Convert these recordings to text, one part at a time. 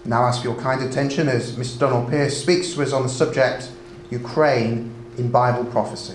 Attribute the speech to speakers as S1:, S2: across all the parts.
S1: Now ask for your kind attention as Mr. Donald Pierce speaks to us on the subject, Ukraine in Bible prophecy.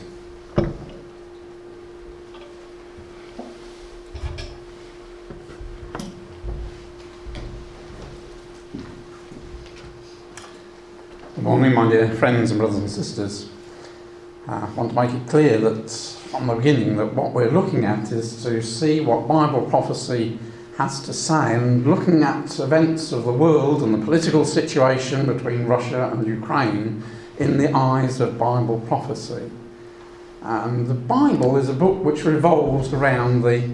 S2: Good morning, my dear friends and brothers and sisters. I want to make it clear that from the beginning that what we're looking at is to see what Bible prophecy has to say, and looking at events of the world and the political situation between Russia and Ukraine in the eyes of Bible prophecy. And the Bible is a book which revolves around the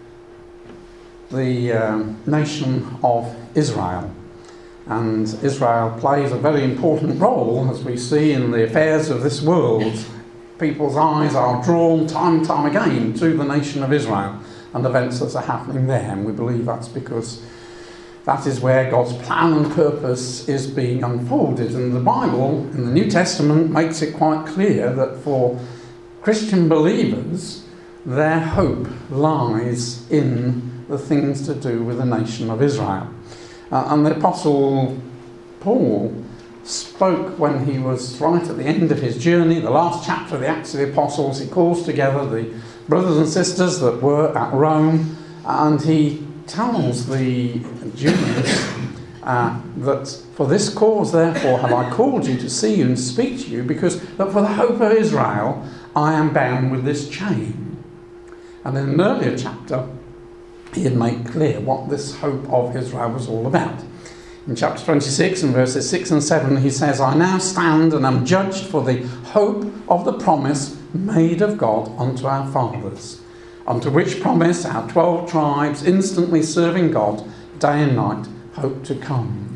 S2: nation of Israel. And Israel plays a very important role, as we see in the affairs of this world. People's eyes are drawn time and time again to the nation of Israel and events that are happening there. And we believe that's because that is where God's plan and purpose is being unfolded. And the Bible, in the New Testament, makes it quite clear that for Christian believers, their hope lies in the things to do with the nation of Israel. And the Apostle Paul spoke when he was right at the end of his journey, the last chapter of the Acts of the Apostles. He calls together the brothers and sisters that were at Rome, and he tells the Jews that for this cause, therefore, have I called you to see you and speak to you, because that for the hope of Israel I am bound with this chain. And in an earlier chapter, he had made clear what this hope of Israel was all about. In chapter 26 and verses 6 and 7, he says, I now stand and am judged for the hope of the promise made of God unto our fathers, unto which promise our 12 tribes, instantly serving God day and night, hope to come.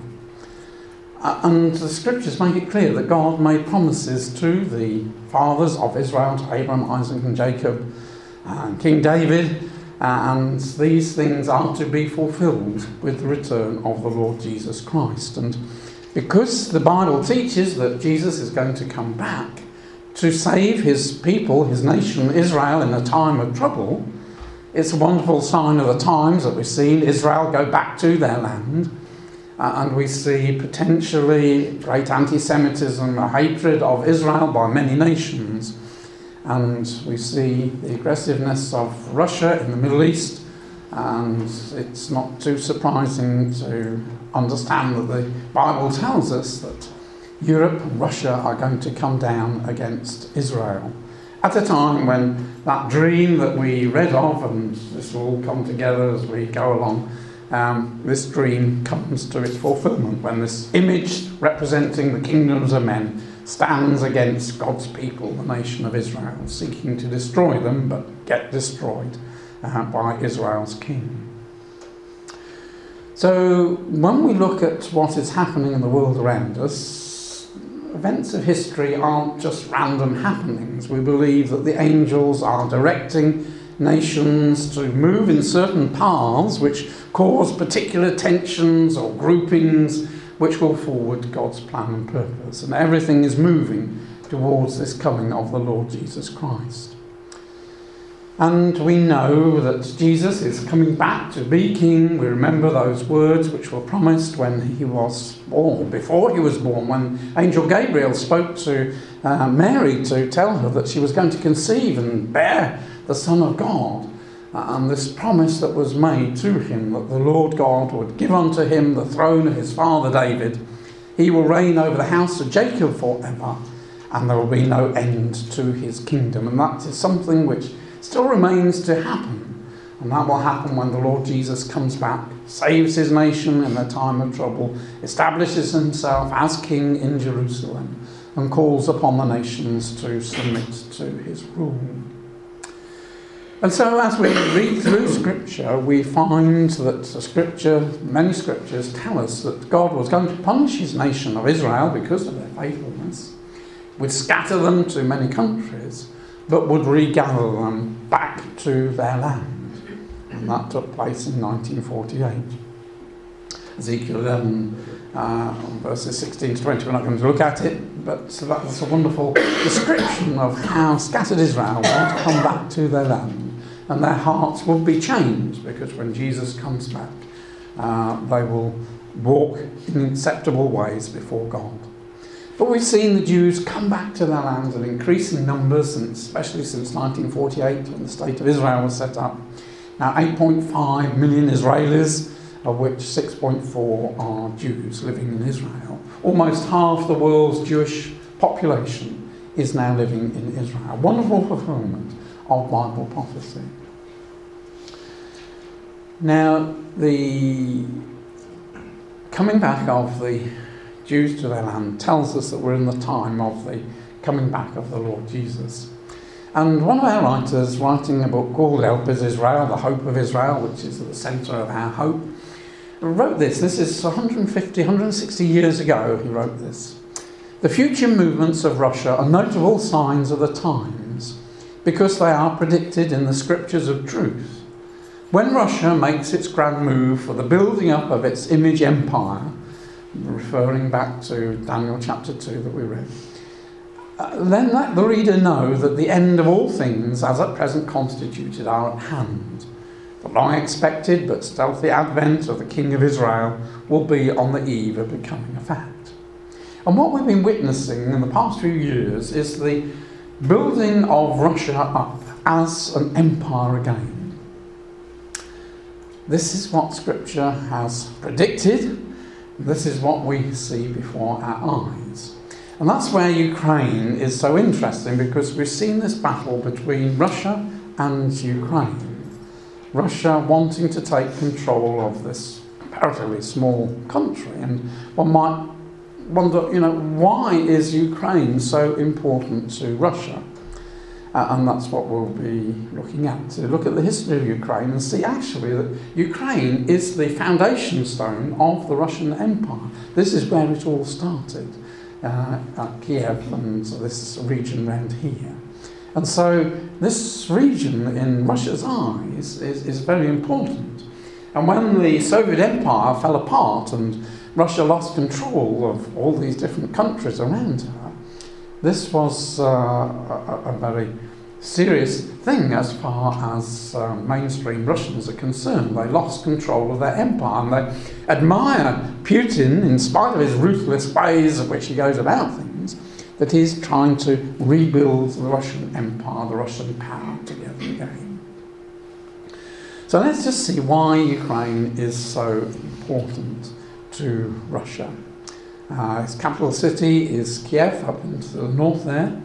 S2: And the scriptures make it clear that God made promises to the fathers of Israel, to Abraham, Isaac and Jacob, and King David, and these things are to be fulfilled with the return of the Lord Jesus Christ. And because the Bible teaches that Jesus is going to come back to save his people, his nation, Israel, in a time of trouble, it's a wonderful sign of the times that we've seen Israel go back to their land. And we see potentially great anti-Semitism, a hatred of Israel by many nations. And we see the aggressiveness of Russia in the Middle East, and it's not too surprising to understand that the Bible tells us that Europe and Russia are going to come down against Israel at a time when that dream that we read of, and this will all come together as we go along, this dream comes to its fulfillment when this image representing the kingdoms of men stands against God's people, the nation of Israel, seeking to destroy them, but get destroyed by Israel's king. So when we look at what is happening in the world around us, events of history aren't just random happenings. We believe that the angels are directing nations to move in certain paths which cause particular tensions or groupings which will forward God's plan and purpose. And everything is moving towards this coming of the Lord Jesus Christ. And we know that Jesus is coming back to be king. We remember those words which were promised when he was born, before he was born, when Angel Gabriel spoke to Mary to tell her that she was going to conceive and bear the Son of God. And this promise that was made to him, that the Lord God would give unto him the throne of his father David. He will reign over the house of Jacob forever, and there will be no end to his kingdom. And that is something which still remains to happen. And that will happen when the Lord Jesus comes back, saves his nation in their time of trouble, establishes himself as king in Jerusalem, and calls upon the nations to submit to his rule. And so as we read through Scripture, we find that many Scriptures tell us that God was going to punish his nation of Israel because of their faithfulness, would scatter them to many countries, but would regather them back to their land. And that took place in 1948. Ezekiel 11, verses 16 to 20, we're not going to look at it, but that's a wonderful description of how scattered Israel would come back to their land. And their hearts will be changed, because when Jesus comes back, They will walk in acceptable ways before God. But we've seen the Jews come back to their land in increasing numbers, and especially since 1948 when the State of Israel was set up. Now 8.5 million Israelis, of which 6.4 are Jews living in Israel. Almost half the world's Jewish population is now living in Israel. Wonderful fulfillment of Bible prophecy. Now, the coming back of the Jews to their land tells us that we're in the time of the coming back of the Lord Jesus. And one of our writers, writing a book called Help is Israel, the Hope of Israel, which is at the centre of our hope, wrote this. This is 160 years ago he wrote this. The future movements of Russia are notable signs of the times because they are predicted in the scriptures of truth. When Russia makes its grand move for the building up of its image empire, referring back to Daniel chapter 2 that we read, then let the reader know that the end of all things as at present constituted are at hand. The long expected but stealthy advent of the King of Israel will be on the eve of becoming a fact. And what we've been witnessing in the past few years is the building of Russia up as an empire again. This is what Scripture has predicted. This is what we see before our eyes. And that's where Ukraine is so interesting, because we've seen this battle between Russia and Ukraine. Russia wanting to take control of this comparatively small country. And one might wonder, why is Ukraine so important to Russia? And that's what we'll be looking at, to look at the history of Ukraine and see actually that Ukraine is the foundation stone of the Russian Empire. This is where it all started, at Kiev and this region around here. And so this region in Russia's eyes is very important. And when the Soviet Empire fell apart and Russia lost control of all these different countries around her, this was a very serious thing as far as mainstream Russians are concerned. They lost control of their empire, and they admire Putin, in spite of his ruthless ways of which he goes about things, that he's trying to rebuild the Russian Empire, the Russian power together again. So let's just see why Ukraine is so important to Russia. Its capital city is Kiev, up into the north there.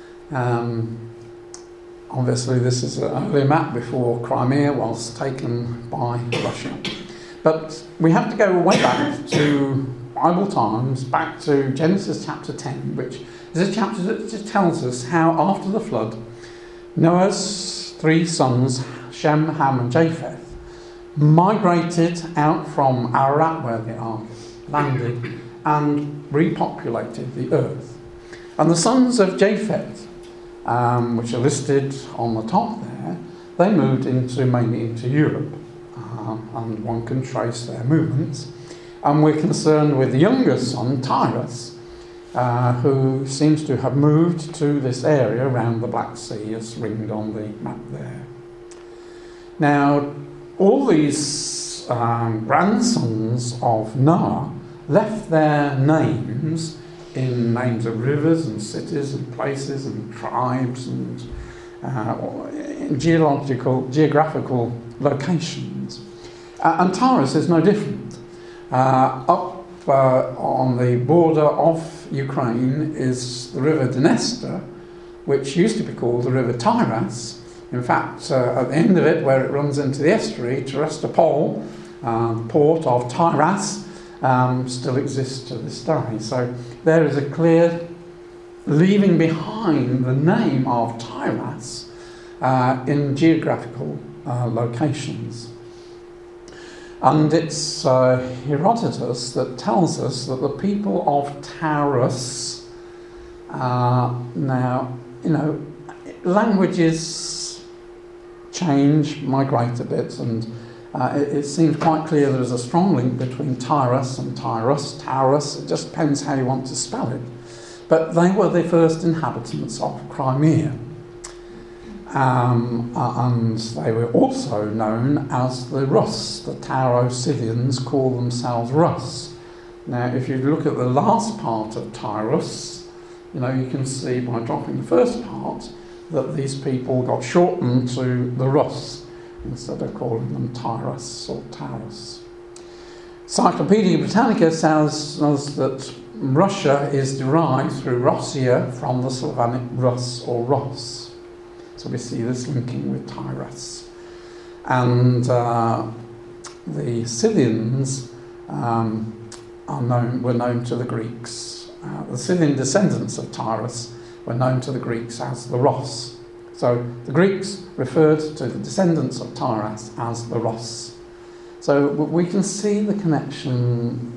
S2: Obviously this is an early map before Crimea was taken by Russia. But we have to go way back to Bible times, back to Genesis chapter 10, which is a chapter that just tells us how after the flood, Noah's three sons, Shem, Ham and Japheth, migrated out from Ararat, where the ark landed, and repopulated the earth. And the sons of Japheth, which are listed on the top there, they moved mainly into Europe, and one can trace their movements. And we're concerned with the youngest son, Tyrus, who seems to have moved to this area around the Black Sea, as ringed on the map there. Now, all these grandsons of Noah left their names in names of rivers and cities and places and tribes and geographical locations. And Tyrus is no different. Up on the border of Ukraine is the river Dniester, which used to be called the river Tyras. In fact, at the end of it, where it runs into the estuary, Terestopol, the port of Tyras, still exists to this day. So there is a clear leaving behind the name of Tyras in geographical locations. And it's Herodotus that tells us that the people of Taurus now, languages change, migrate a bit, and it seems quite clear there is a strong link between Tyrus and Taurus. It just depends how you want to spell it. But they were the first inhabitants of Crimea. and they were also known as the Rus. The Taro-Scythians call themselves Rus. Now, if you look at the last part of Tyrus, you can see by dropping the first part that these people got shortened to the Rus instead of calling them Tyrus or Taurus. Encyclopaedia Britannica says that Russia is derived through Rossia from the Slavonic Rus or Ros. So we see this linking with Tyrus. And the Scythians were known to the Greeks. The Scythian descendants of Tyrus were known to the Greeks as the Ros. So the Greeks referred to the descendants of Tyrus as the Ros. So we can see the connection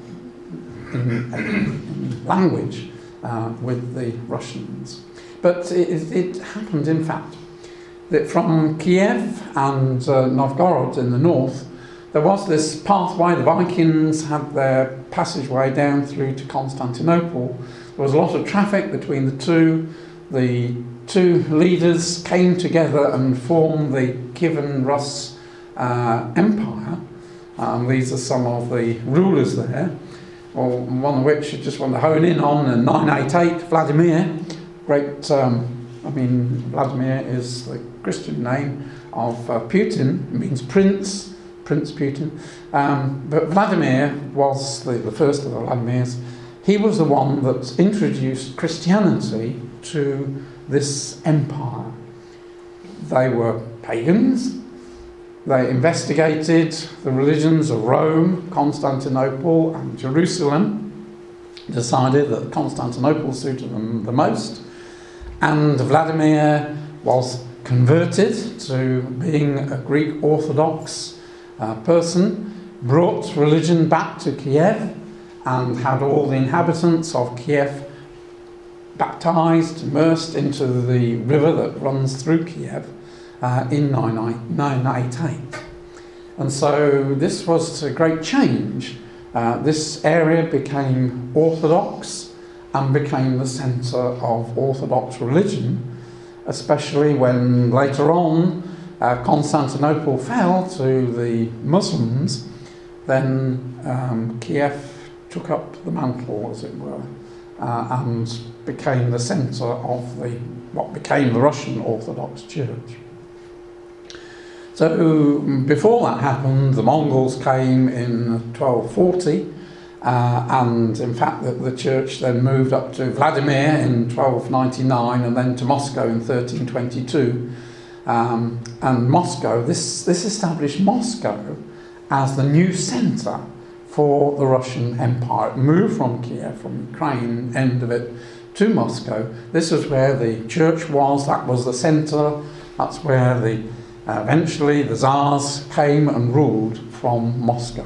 S2: in language with the Russians. But it happened, in fact, that from Kiev and Novgorod in the north, there was this pathway. The Vikings had their passageway down through to Constantinople. There was a lot of traffic between the two. The two leaders came together and formed the Kievan Rus Empire. These are some of the rulers there, one of which I just want to hone in on in 988, Vladimir. Great, Vladimir is the Christian name of Putin. It means Prince Putin. But Vladimir was the first of the Vladimirs. He was the one that introduced Christianity to this empire. They were pagans. They investigated the religions of Rome, Constantinople and Jerusalem, decided that Constantinople suited them the most, and Vladimir was converted to being a Greek Orthodox person, brought religion back to Kiev and had all the inhabitants of Kiev baptized, immersed into the river that runs through Kiev in 988. And so this was a great change. This area became Orthodox and became the centre of Orthodox religion, especially when later on Constantinople fell to the Muslims. Then Kiev took up the mantle, as it were, and became the centre of what became the Russian Orthodox Church. So before that happened, the Mongols came in 1240, and in fact the church then moved up to Vladimir in 1299 and then to Moscow in 1322. And Moscow, this established Moscow as the new centre for the Russian Empire. It moved from Kiev, from Ukraine, end of it, to Moscow. This is where the church was, that was the centre, that's where eventually the Tsars came and ruled from Moscow.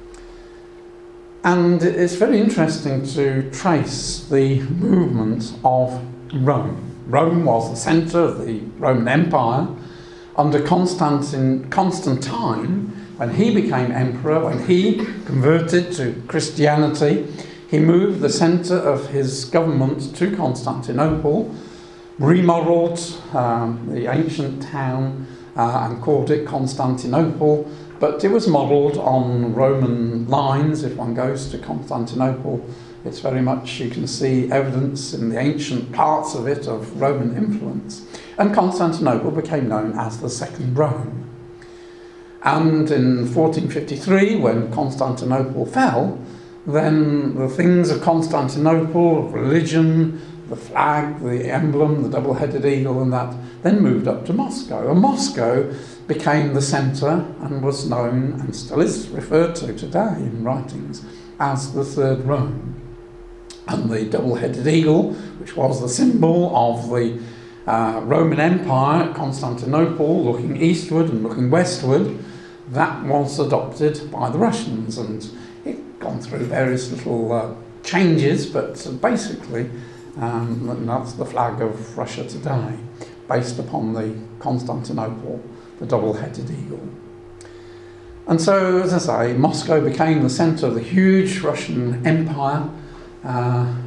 S2: And it's very interesting to trace the movement of Rome. Rome was the centre of the Roman Empire. Under Constantine, when he became emperor, when he converted to Christianity, he moved the centre of his government to Constantinople, remodelled the ancient town and called it Constantinople, but it was modelled on Roman lines. If one goes to Constantinople, it's very much, you can see evidence in the ancient parts of it of Roman influence. And Constantinople became known as the Second Rome. And in 1453, when Constantinople fell, then the things of Constantinople, religion, the flag, the emblem, the double-headed eagle and that, then moved up to Moscow. And Moscow became the centre and was known, and still is referred to today in writings, as the Third Rome. And the double-headed eagle, which was the symbol of the Roman Empire at Constantinople, looking eastward and looking westward, that was adopted by the Russians, and it gone through various little changes, but basically that's the flag of Russia today, based upon the Constantinople, the double-headed eagle. And so, as I say, Moscow became the centre of the huge Russian Empire,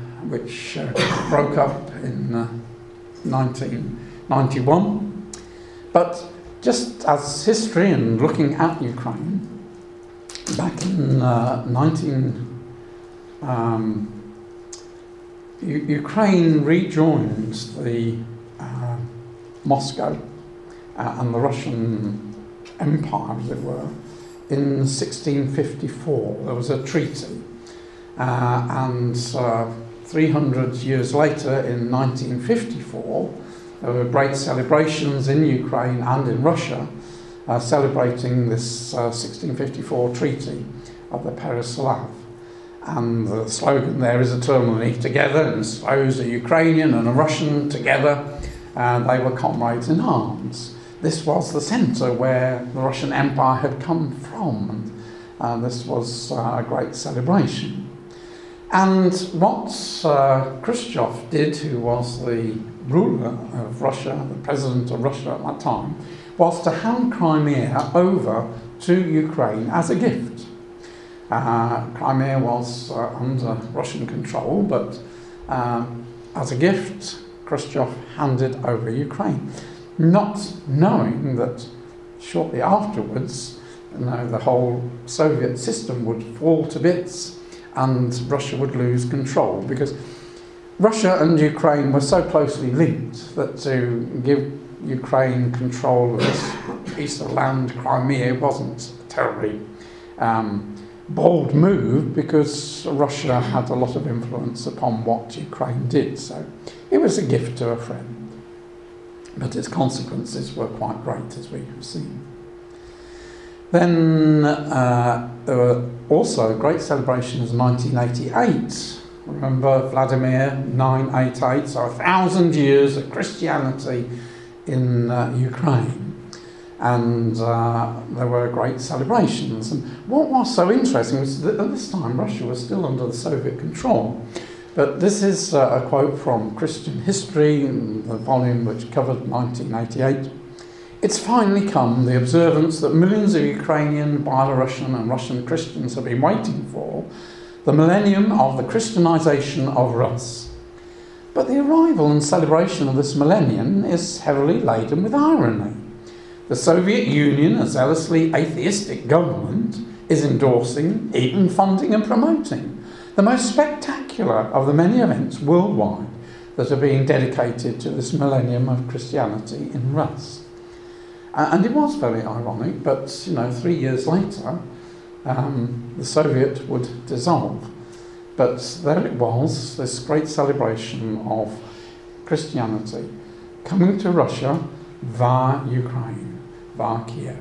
S2: which broke up in 1991. But just as history and looking at Ukraine, back in Ukraine rejoined the Moscow and the Russian Empire, as it were, in 1654. There was a treaty, and 300 years later, in 1954, there were great celebrations in Ukraine and in Russia celebrating this 1654 treaty of the Pereslav. And the slogan there is eternally together, and so is a Ukrainian and a Russian together, and they were comrades in arms. This was the centre where the Russian Empire had come from, and this was a great celebration. And what Khrushchev did, who was the ruler of Russia, the president of Russia at that time, was to hand Crimea over to Ukraine as a gift. Crimea was under Russian control, but as a gift, Khrushchev handed over Ukraine, not knowing that shortly afterwards, the whole Soviet system would fall to bits and Russia would lose control, because Russia and Ukraine were so closely linked that to give Ukraine control of this piece of land, Crimea, wasn't a terribly bold move, because Russia had a lot of influence upon what Ukraine did. So it was a gift to a friend. But its consequences were quite great, as we have seen. Then there were also great celebrations in 1988. Remember Vladimir 988, so 1,000 years of Christianity in Ukraine. And there were great celebrations. And what was so interesting was that at this time Russia was still under the Soviet control. But this is a quote from Christian History, the volume which covered 1988. It's finally come, the observance that millions of Ukrainian, Belarusian and Russian Christians have been waiting for, the millennium of the Christianization of Rus. But the arrival and celebration of this millennium is heavily laden with irony. The Soviet Union, a zealously atheistic government, is endorsing, even funding and promoting the most spectacular of the many events worldwide that are being dedicated to this millennium of Christianity in Rus. And it was very ironic, but 3 years later, the Soviet would dissolve. But there it was, this great celebration of Christianity coming to Russia via Ukraine, via Kiev.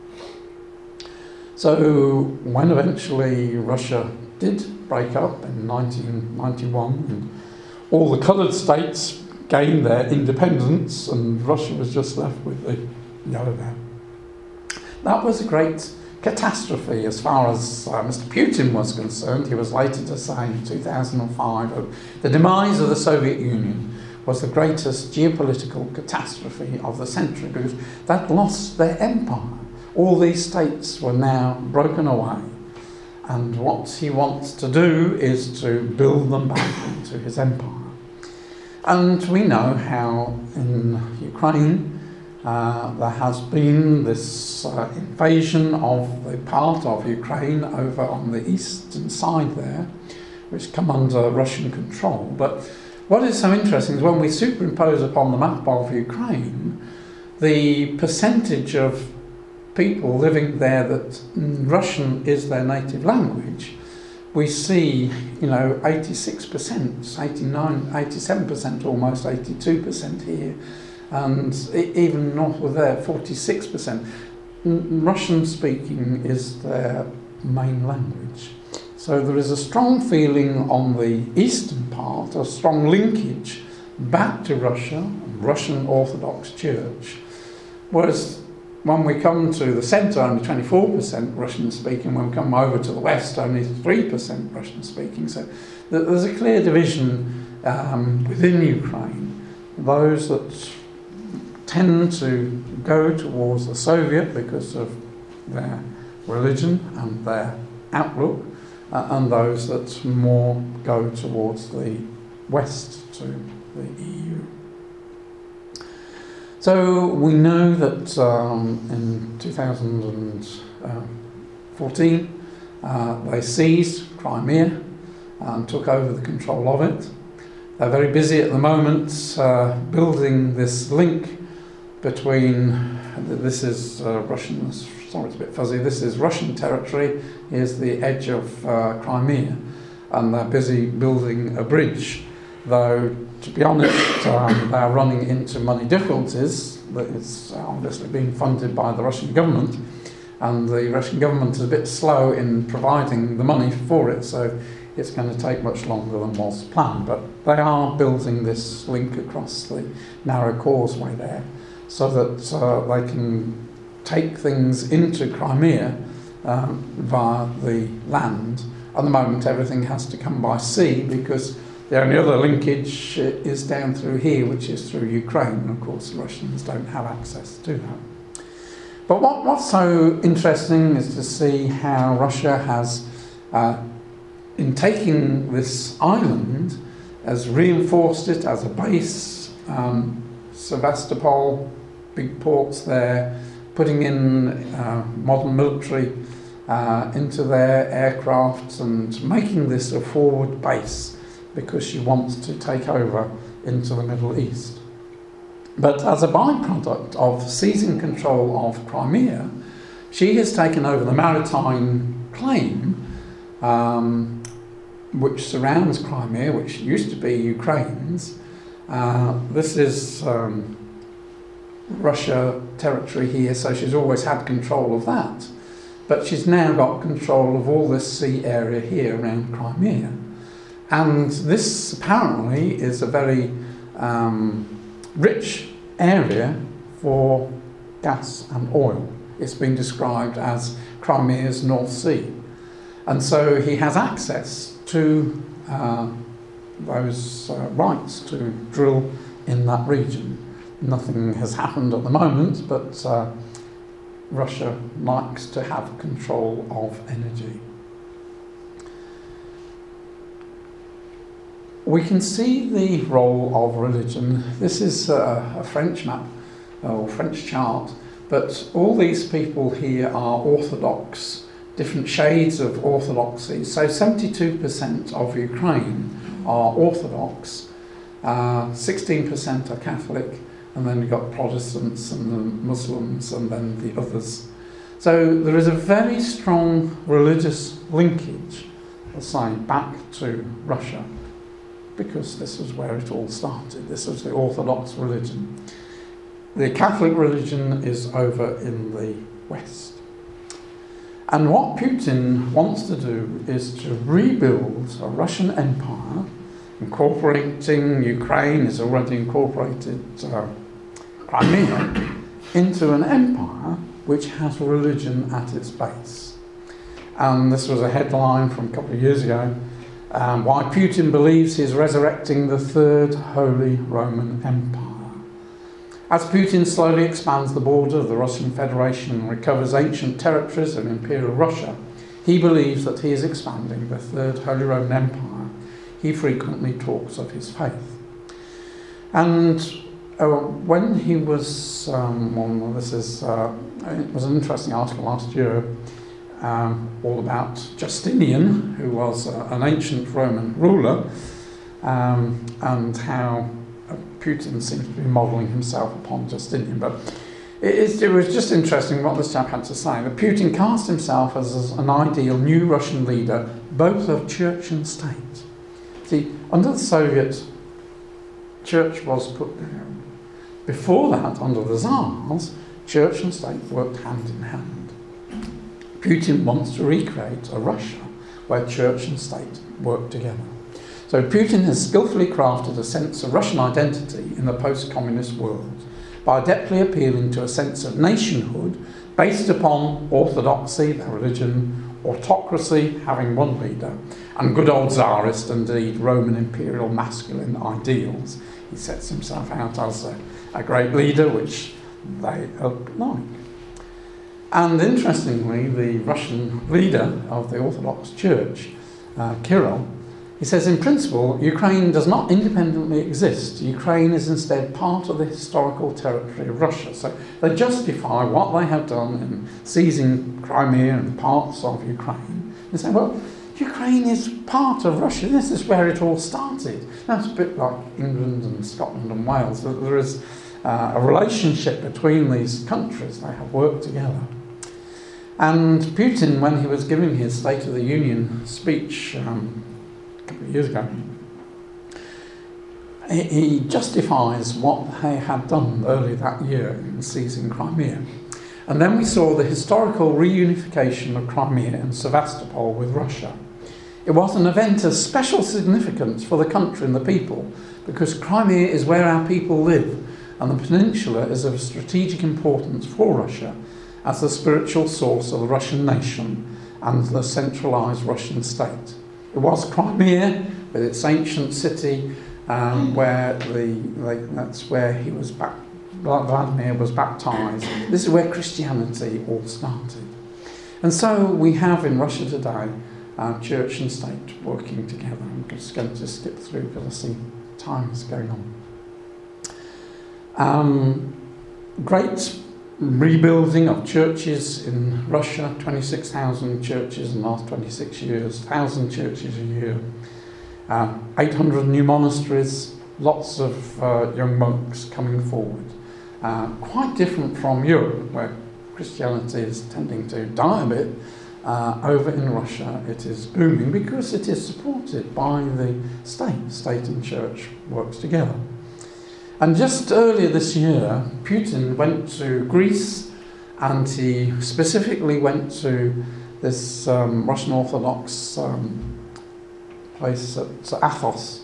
S2: So when eventually Russia did break up in 1991 and all the coloured states gained their independence and Russia was just left with the yellow band, that was a great catastrophe as far as Mr. Putin was concerned. He was later to say in 2005 the demise of the Soviet Union was the greatest geopolitical catastrophe of the century, because that lost their empire. All these states were now broken away, and what he wants to do is to build them back into his empire. And we know how in Ukraine there has been this invasion of the part of Ukraine over on the eastern side there, which come under Russian control. But what is so interesting is when we superimpose upon the map of Ukraine the percentage of people living there that Russian is their native language, we see 86%, 89, 87%, almost 82% here. And even north of there, 46%. Russian speaking is their main language. So there is a strong feeling on the eastern part, a strong linkage back to Russia, Russian Orthodox Church. Whereas when we come to the centre, only 24% Russian speaking. When we come over to the west, only 3% Russian speaking. So there's a clear division within Ukraine. Those that tend to go towards the Soviet because of their religion and their outlook, and those that more go towards the West, to the EU. So we know that in 2014 they seized Crimea and took over the control of it. They're very busy at the moment building this link between, this is Russian, sorry it's a bit fuzzy, this is Russian territory, here's the edge of Crimea, and they're busy building a bridge, though to be honest they're running into money difficulties. That it's obviously being funded by the Russian government, and the Russian government is a bit slow in providing the money for it, so it's going to take much longer than was planned. But they are building this link across the narrow causeway there so that they can take things into Crimea via the land. At the moment everything has to come by sea because the only other linkage is down through here, which is through Ukraine, and of course the Russians don't have access to that. But what's so interesting is to see how Russia has, in taking this island, has reinforced it as a base. Sevastopol, big ports there, putting in modern military into their aircraft and making this a forward base because she wants to take over into the Middle East. But as a byproduct of seizing control of Crimea, she has taken over the maritime claim which surrounds Crimea, which used to be Ukraine's. This is Russia territory here, so she's always had control of that. But she's now got control of all this sea area here around Crimea. And this apparently is a very rich area for gas and oil. It's been described as Crimea's North Sea. And so he has access to those rights to drill in that region. Nothing has happened at the moment, but Russia likes to have control of energy. We can see the role of religion. This is a French map, or French chart, but all these people here are Orthodox, different shades of Orthodoxy. So 72% of Ukraine are Orthodox, 16% are Catholic, and then you've got Protestants and the Muslims and then the others. So there is a very strong religious linkage, let's say, back to Russia, because this is where it all started. This is the Orthodox religion. The Catholic religion is over in the West. And what Putin wants to do is to rebuild a Russian empire, incorporating Ukraine, is already incorporated Crimea, into an empire which has religion at its base. And this was a headline from a couple of years ago, why Putin believes he's resurrecting the Third Holy Roman Empire. As Putin slowly expands the border of the Russian Federation and recovers ancient territories of Imperial Russia, he believes that he is expanding the Third Holy Roman Empire. He frequently talks of his faith. And when he was, it was an interesting article last year, all about Justinian, who was an ancient Roman ruler, and how Putin seems to be modelling himself upon Justinian. But it was just interesting what this chap had to say, that Putin cast himself as an ideal new Russian leader, both of church and state. See, under the Soviet, church was put down. Before that, under the Tsars, church and state worked hand in hand. Putin wants to recreate a Russia where church and state work together. So Putin has skillfully crafted a sense of Russian identity in the post-communist world by adeptly appealing to a sense of nationhood based upon orthodoxy, their religion, autocracy, having one leader, and good old Tsarist, indeed Roman imperial masculine ideals. He sets himself out as a great leader, which they like. And interestingly, the Russian leader of the Orthodox Church, Kirill, He says, in principle, Ukraine does not independently exist. Ukraine is instead part of the historical territory of Russia. So they justify what they have done in seizing Crimea and parts of Ukraine. They say, well, Ukraine is part of Russia. This is where it all started. That's a bit like England and Scotland and Wales. There is a relationship between these countries. They have worked together. And Putin, when he was giving his State of the Union speech a couple of years ago, he justifies what they had done earlier that year in seizing Crimea. And then we saw the historical reunification of Crimea and Sevastopol with Russia. It was an event of special significance for the country and the people, because Crimea is where our people live, and the peninsula is of strategic importance for Russia as the spiritual source of the Russian nation and the centralised Russian state. It was Crimea, with its ancient city, that's where he was Vladimir was baptised. This is where Christianity all started. And so we have in Russia today church and state working together. I'm just going to skip through because I see time is going on. Great rebuilding of churches in Russia, 26,000 churches in the last 26 years, 1,000 churches a year, 800 new monasteries, lots of young monks coming forward. Quite different from Europe, where Christianity is tending to die a bit. Over in Russia it is booming because it is supported by the state. State and church works together. And just earlier this year, Putin went to Greece, and he specifically went to this Russian Orthodox place at Athos.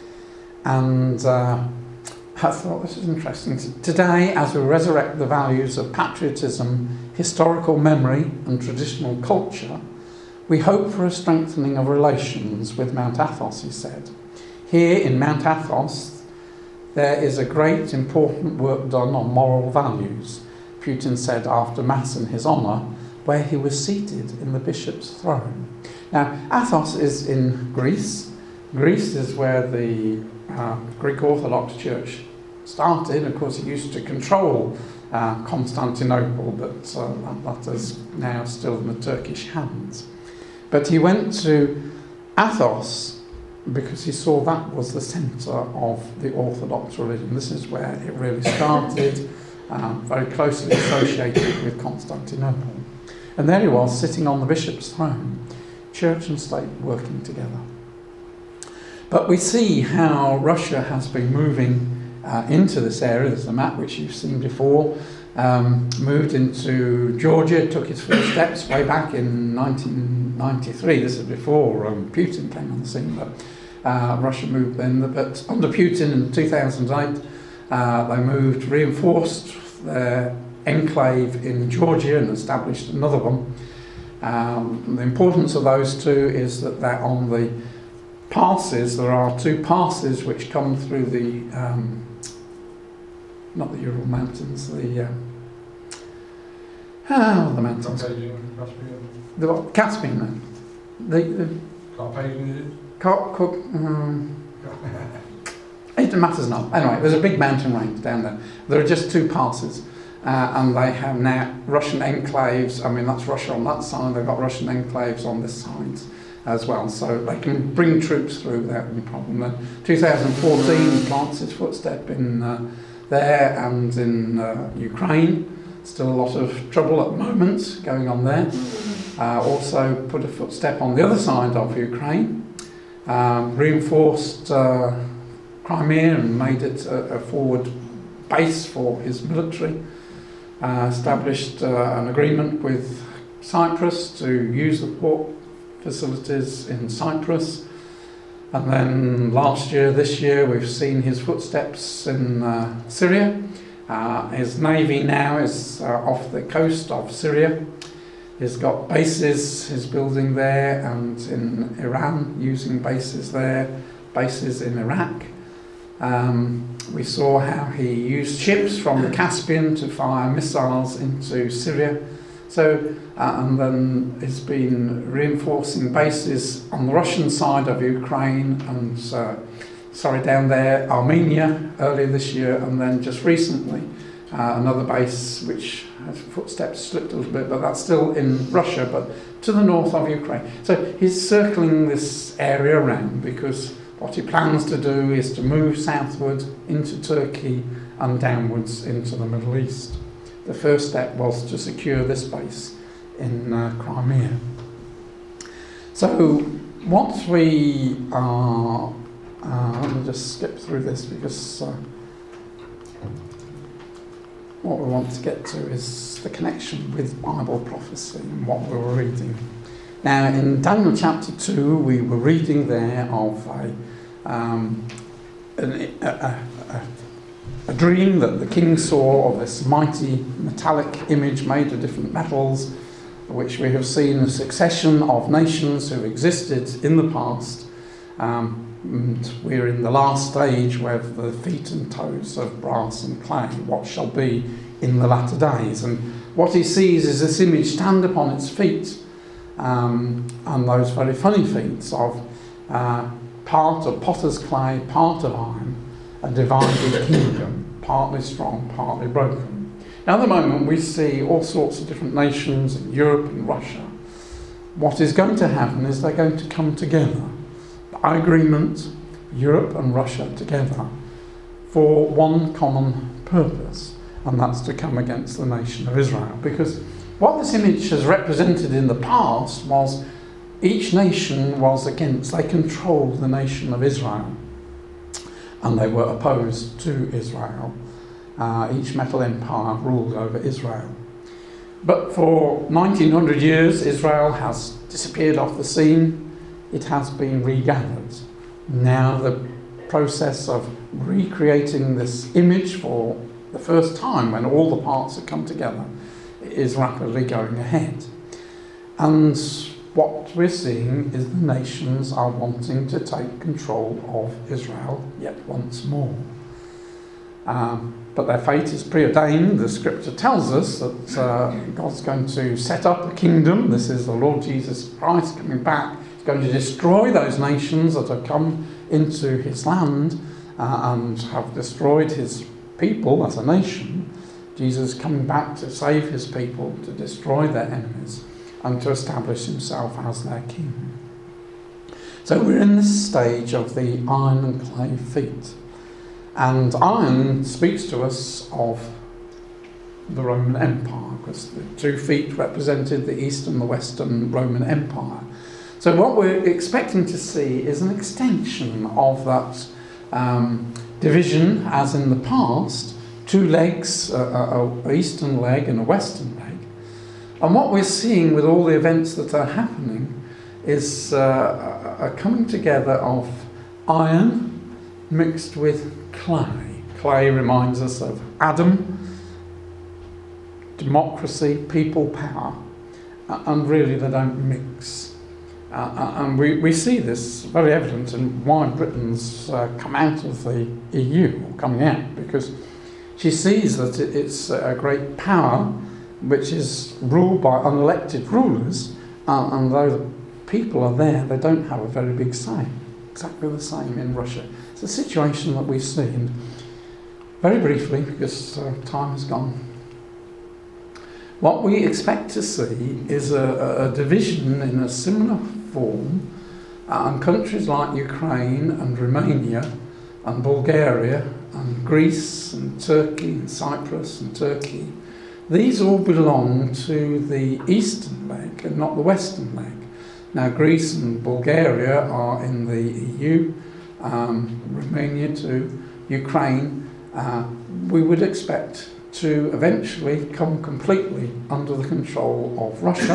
S2: And I thought, this is interesting. Today, as we resurrect the values of patriotism, historical memory and traditional culture, we hope for a strengthening of relations with Mount Athos, he said. Here in Mount Athos, there is a great important work done on moral values, Putin said after Mass in his honour, where he was seated in the bishop's throne. Now, Athos is in Greece. Greece is where the Greek Orthodox Church started. Of course, it used to control Constantinople, but that is now still in the Turkish hands. But he went to Athos because he saw that was the centre of the Orthodox religion. This is where it really started, very closely associated with Constantinople. And there he was, sitting on the bishop's throne, church and state working together. But we see how Russia has been moving into this area. There's a map which you've seen before. Moved into Georgia, took its first steps way back in 1993. This is before Putin came on the scene, but Russia moved then. But under Putin in 2008, they moved, reinforced their enclave in Georgia and established another one. The importance of those two is that they're on the passes. There are two passes which come through the not the Ural Mountains, the mountains. The what? Caspian. The
S3: Carpathian.
S2: It matters not. Anyway, there's a big mountain range down there. There are just two passes, and they have now Russian enclaves. I mean, that's Russia on that side. They've got Russian enclaves on this side as well, so they can bring troops through without any problem. Then 2014 plants his footstep in there and in Ukraine. Still a lot of trouble at the moment going on there. Also put a footstep on the other side of Ukraine. Reinforced Crimea and made it a forward base for his military. Established an agreement with Cyprus to use the port facilities in Cyprus. And then this year, we've seen his footsteps in Syria. His navy now is off the coast of Syria. He's got bases he's building there, and in Iran, using bases there, bases in Iraq. We saw how he used ships from the Caspian to fire missiles into Syria. And then it's been reinforcing bases on the Russian side of Ukraine and, down there, Armenia earlier this year, and then just recently another base which has footsteps slipped a little bit, but that's still in Russia, but to the north of Ukraine. So he's circling this area around because what he plans to do is to move southward into Turkey and downwards into the Middle East. The first step was to secure this base in Crimea. So what we are, let me just skip through this because what we want to get to is the connection with Bible prophecy and what we were reading. Now in Daniel chapter 2 we were reading there of a dream that the king saw of this mighty metallic image made of different metals, which we have seen a succession of nations who existed in the past. And we're in the last stage where the feet and toes of brass and clay, what shall be in the latter days. And what he sees is this image stand upon its feet, and those very funny feet of part of potter's clay, part of iron, a divided kingdom, partly strong, partly broken. Now at the moment we see all sorts of different nations in Europe and Russia. What is going to happen is they're going to come together by agreement, Europe and Russia together, for one common purpose, and that's to come against the nation of Israel. Because what this image has represented in the past was each nation was against, they controlled the nation of Israel, and they were opposed to Israel. Each metal empire ruled over Israel. But for 1900 years, Israel has disappeared off the scene. It has been regathered. Now the process of recreating this image for the first time, when all the parts have come together, is rapidly going ahead. And what we're seeing is the nations are wanting to take control of Israel yet once more. But their fate is preordained. The scripture tells us that God's going to set up a kingdom. This is the Lord Jesus Christ coming back. He's going to destroy those nations that have come into his land and have destroyed his people as a nation. Jesus coming back to save his people, to destroy their enemies, and to establish himself as their king. So we're in this stage of the iron and clay feet. And iron speaks to us of the Roman Empire, because the 2 feet represented the East and the Western Roman Empire. So what we're expecting to see is an extension of that division, as in the past, 2 legs, an eastern leg and a western leg. And what we're seeing with all the events that are happening is a coming together of iron mixed with clay. Clay reminds us of Adam, democracy, people power, and really they don't mix. And we see this very evident in why Britain's come out of the EU, or coming out, because she sees that it's a great power which is ruled by unelected rulers, and though the people are there, they don't have a very big say. Exactly the same in Russia. It's a situation that we've seen. Very briefly, because time has gone. What we expect to see is a division in a similar form, and countries like Ukraine and Romania and Bulgaria and Greece and Turkey and Cyprus and Turkey, these all belong to the eastern leg and not the western leg. Now Greece and Bulgaria are in the EU, Romania too, Ukraine, we would expect to eventually come completely under the control of Russia.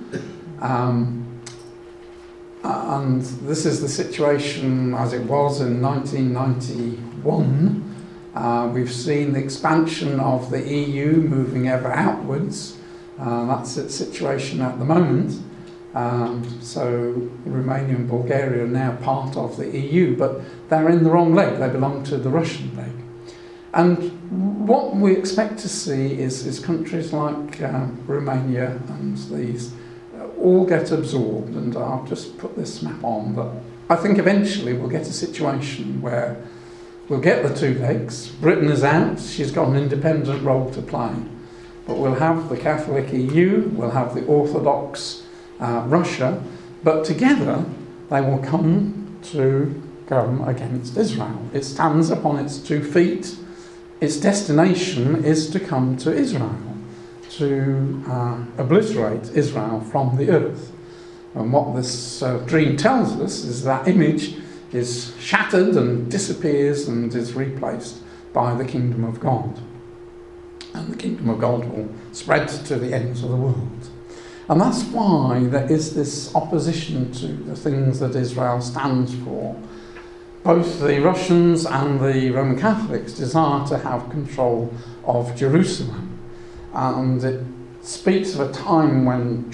S2: And this is the situation as it was in 1991. We've seen the expansion of the EU moving ever outwards. That's its situation at the moment. So Romania and Bulgaria are now part of the EU, but they're in the wrong leg. They belong to the Russian leg. And what we expect to see is countries like Romania and these all get absorbed. And I'll just put this map on, but I think eventually we'll get a situation where we'll get the two legs. Britain is out, she's got an independent role to play. But we'll have the Catholic EU, we'll have the Orthodox Russia, but together they will come against Israel. It stands upon its 2 feet. Its destination is to come to Israel, to obliterate Israel from the earth. And what this dream tells us is that image is shattered and disappears and is replaced by the kingdom of God. And the kingdom of God will spread to the ends of the world. And that's why there is this opposition to the things that Israel stands for. Both the Russians and the Roman Catholics desire to have control of Jerusalem. And it speaks of a time when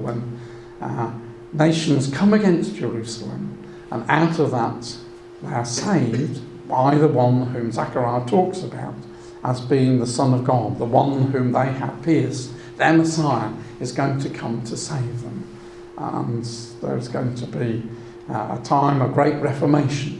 S2: nations come against Jerusalem, and out of that they are saved by the one whom Zechariah talks about as being the Son of God, the one whom they have pierced. Their Messiah is going to come to save them. And there's going to be a time of great reformation.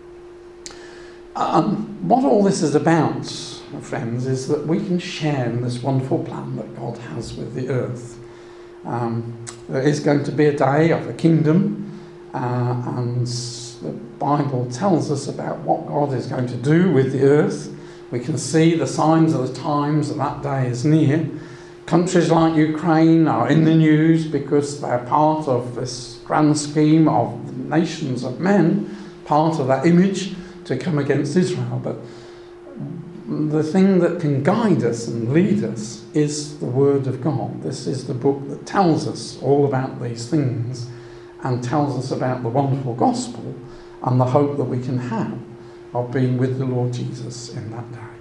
S2: What all this is about, friends, is that we can share in this wonderful plan that God has with the earth. There is going to be a day of the kingdom, and the Bible tells us about what God is going to do with the earth. We can see the signs of the times that day is near. Countries like Ukraine are in the news because they're part of this grand scheme of the nations of men, part of that image to come against Israel. But the thing that can guide us and lead us is the Word of God. This is the book that tells us all about these things and tells us about the wonderful gospel and the hope that we can have of being with the Lord Jesus in that day.